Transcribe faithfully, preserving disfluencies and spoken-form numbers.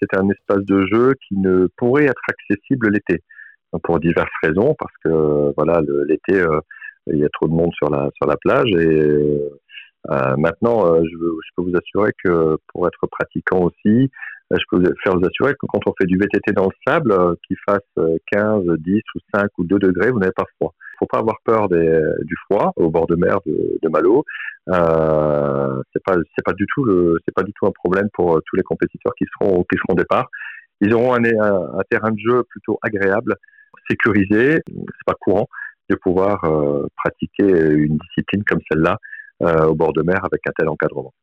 c'est un espace de jeu qui ne pourrait être accessible l'été, pour diverses raisons, parce que voilà, le, l'été, euh, il y a trop de monde sur la sur la plage et euh, maintenant, euh, je, veux, je peux vous assurer que pour être pratiquant aussi, euh, je peux vous faire vous assurer que quand on fait du V T T dans le sable, euh, qu'il fasse quinze, dix ou cinq ou deux degrés, vous n'avez pas froid. Il ne faut pas avoir peur des, du froid au bord de mer de, de Malo. Euh, c'est pas c'est pas du tout le c'est pas du tout un problème pour tous les compétiteurs qui seront qui seront au départ. Ils auront un, un, un terrain de jeu plutôt agréable, sécurisé. C'est pas courant de pouvoir euh, pratiquer une discipline comme celle-là euh, au bord de mer avec un tel encadrement.